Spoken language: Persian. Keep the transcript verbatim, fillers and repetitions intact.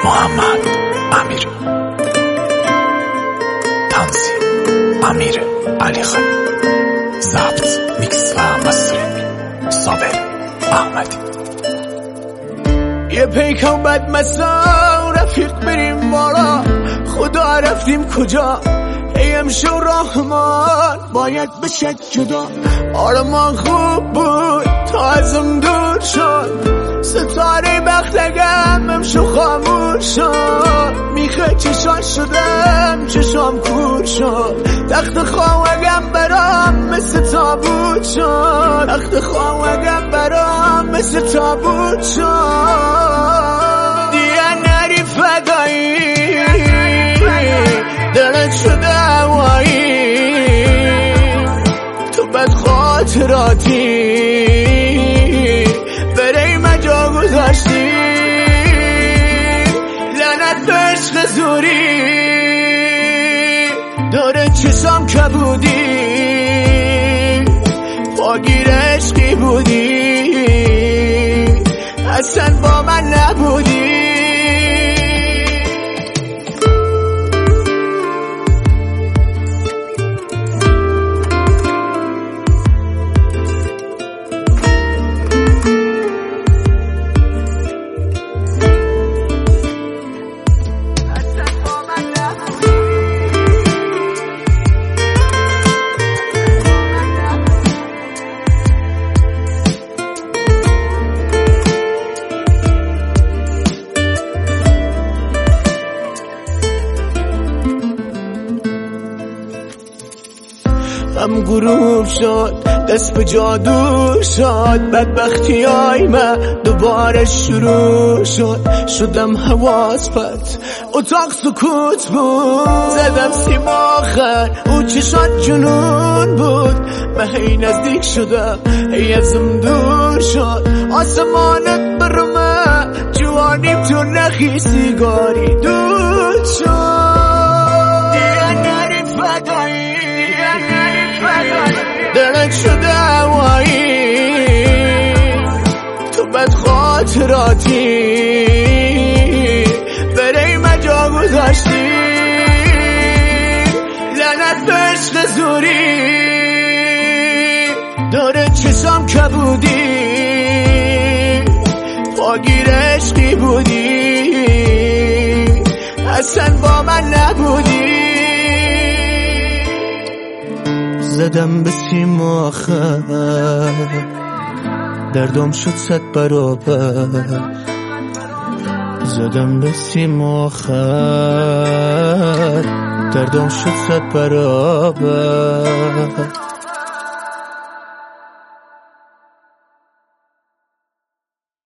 محمد امیر، تنظیم امیر علی خانی، ضبط میکس و مسترینگ صابر احمدی. یه پیکان بد مسا رفیق بریم بالا، خدا رفتیم کجا؟ ای امشو رحمان باید بشه جدا. آرمان خوب بود تا ازم دور شد، ستاره بختگم امشو خاموش شد. میخه چشان شدم چشام کور شد، تخت خواهگم برام مثل تابوت شد. تخت خواهگم برام مثل تابوت شد. دیگه نری فدایی دلت شده هوایی، تو بد خاطراتی برای مجا گذاشتی. لعنت به عشق زوری داره چشام کبودی، پاگیر عشقی بودی اصلا با من نبودی. غم غروب شد دست به جادو شد، بدبختی های من دوباره شروع شد. شدم حواس پرت اتاق سکوت بود، زدم سیم آخر او چشات جنون بود. من هی نزدیک شدم هی ازم دور شد، آسمانت برمه جوانیم تو نخی سیگاری دود شد. دیگه نرید فدایی دلت شده هوایی، تو بد خاطراتی برای مجا گذاشتی. لعنت به عشق زوری داره چشام کبودی، پاگیر عشقی بودی اصلا با من نبودی. زدم به سیم آخر دردم شد صد برابر، زدم به سیم آخر دردم شد صد برابر.